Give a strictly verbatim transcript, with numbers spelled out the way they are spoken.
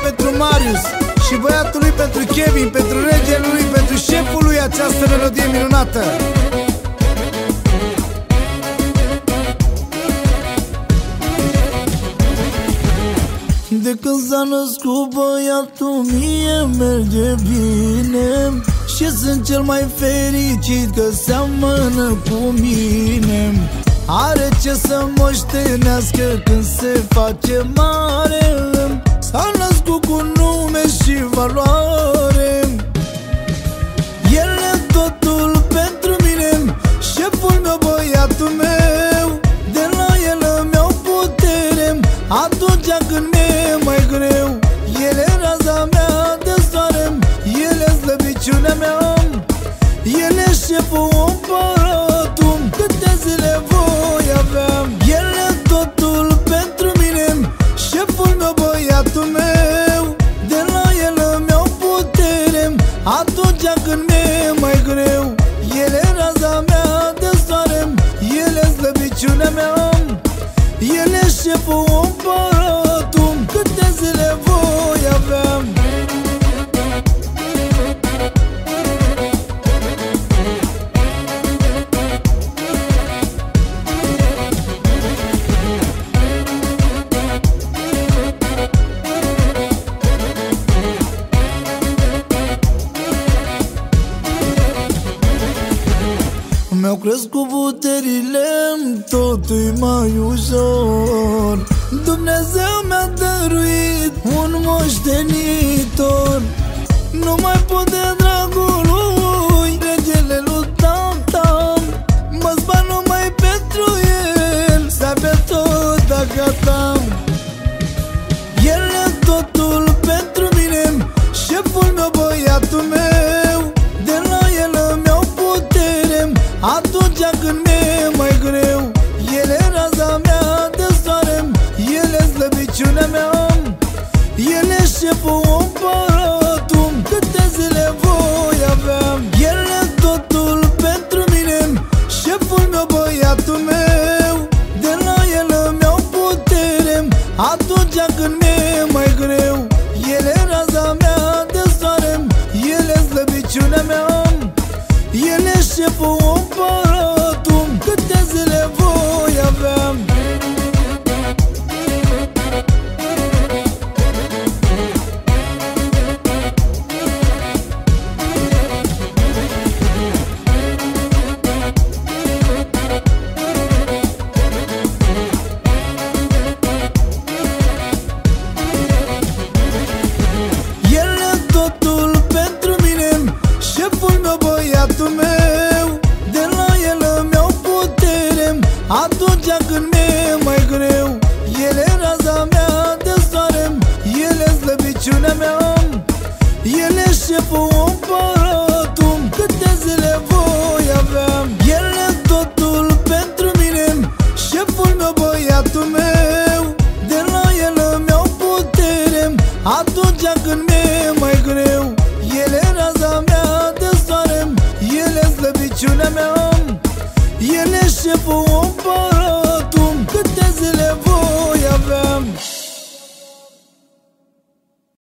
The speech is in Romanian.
pentru Marius și băiatul lui pentru Kevin, pentru regele lui, pentru șeful lui această melodie minunată. De când s-a născut băiatul mie merge bine și sunt cel mai fericit că seamănă cu mine. Are ce să moștenească când se face mare, s-a născut cu nume și valoare. El e totul pentru mine, șeful meu, băiatul meu. De la el îmi iau putere atunci când mi-e mai greu. El e raza mea de soare, el e slăbiciunea mea, el e șeful, împăratul, câte zile voi avea. El e totul pentru mine, șeful meu, băiatul meu. De la el îmi iau putere atunci când mi-e mai greu. El e raza mea de soare, el e slăbiciunea mea, el e șeful, împăratul, câte zile voi avea. Mi-au crescut puterile, totul-i mai ușor. Dumnezeu mi-a dăruit un moștenitor. Nu mai pot de dragul lui, regele lui tata. Mă sparg numai pentru el, să avea tot dacă ta. El e totul pentru mine, șeful meu, băiatul meu. De la el îmi iau putere atunci când mi-e mai greu. El e raza mea de soare, el e slăbiciunea mea, el e șeful, împăratul, câte zile voi avea. El e totul pentru mine, șeful meu, băiatul meu. De la el îmi iau putere atunci când mi-e mai greu. El e raza mea de soare, el e slăbiciunea mea, el e șeful, împăratul, câte zile voi avea. El e totul pentru mine, șeful meu, băiatul meu.